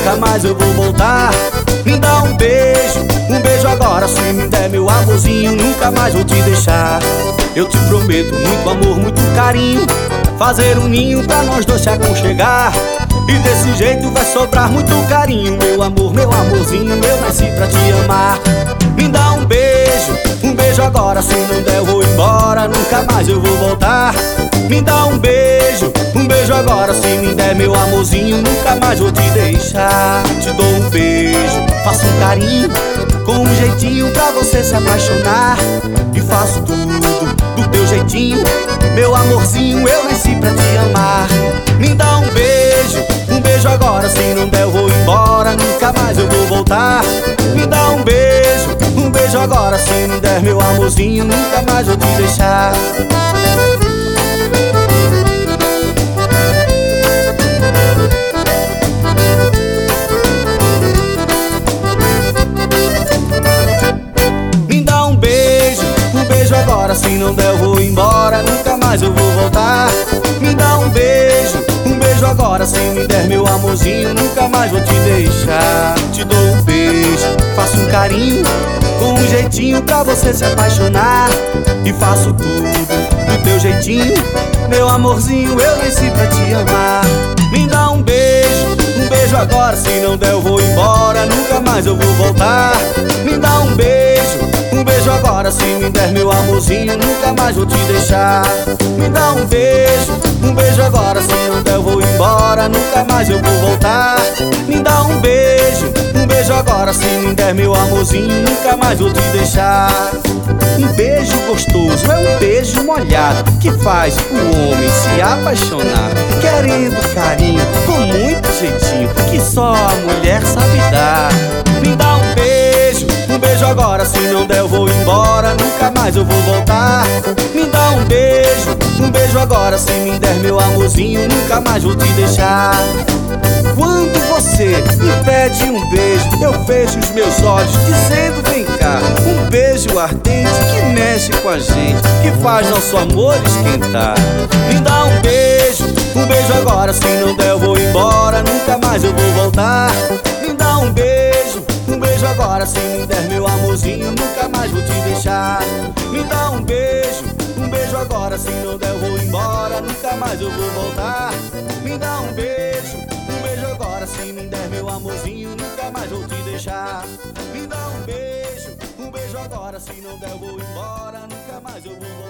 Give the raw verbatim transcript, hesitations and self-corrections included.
nunca mais eu vou voltar. Me dá um beijo, um beijo agora. Se me der meu amorzinho, nunca mais vou te deixar. Eu te prometo muito amor, muito carinho, fazer um ninho pra nós dois se aconchegar. E desse jeito vai sobrar muito carinho. Meu amor, meu amorzinho, eu nasci pra te amar. Me dá um beijo, um beijo agora. Se não der eu vou embora, nunca mais eu vou voltar. Me dá um beijo, um beijo agora. Se me der meu amorzinho, nunca mais vou te deixar. Te dou um beijo, faço um carinho, com um jeitinho pra você se apaixonar. E faço tudo do teu jeitinho. Meu amorzinho, eu nasci pra te amar. Me dá um beijo, um beijo agora. Se não der eu vou embora, nunca mais eu vou voltar. Me dá um beijo, um beijo agora. Se não der meu amorzinho, nunca mais vou te deixar. Me dá um beijo, um beijo agora. Se não der eu vou embora, nunca mais eu vou voltar. Me dá um beijo, um beijo agora. Se me der meu amorzinho, nunca mais vou te deixar. Te dou um beijo, faço um carinho, com um jeitinho pra você se apaixonar. E faço tudo do teu jeitinho. Meu amorzinho, eu nasci pra te amar. Me dá um beijo, um beijo agora. Se não der eu vou embora, nunca mais eu vou voltar. Me dá um beijo, um beijo agora. Se me der meu amorzinho, nunca mais vou te deixar. Me dá um beijo, um beijo agora. Se não der eu vou embora, nunca mais eu vou voltar. Me dá um beijo, um beijo agora. Se me der meu amorzinho, nunca mais vou te deixar. Um beijo gostoso é um beijo molhado, que faz o homem se apaixonar, querendo carinho, com muito jeitinho, que só a mulher sabe dar. Me dá um beijo, um beijo agora. Se não der eu vou embora, nunca mais eu vou voltar. Me dá um beijo, um beijo agora. Se me der meu amorzinho, nunca mais vou te deixar. Quando você me pede um beijo, eu fecho os meus olhos dizendo vem cá. Um beijo ardente que mexe com a gente, que faz nosso amor esquentar. Me dá um beijo, um beijo agora. Se não der eu vou embora, nunca mais eu vou voltar. Me dá um beijo, um beijo agora. Se me der meu amorzinho, nunca mais vou te deixar. Me dá um beijo, um beijo agora. Se não der eu vou embora, nunca mais eu vou voltar. Me dá um beijo, um beijo agora. Se me der meu amorzinho, nunca mais vou te deixar. Me dá um beijo, um beijo agora. Se não der eu vou embora, nunca mais eu vou voltar.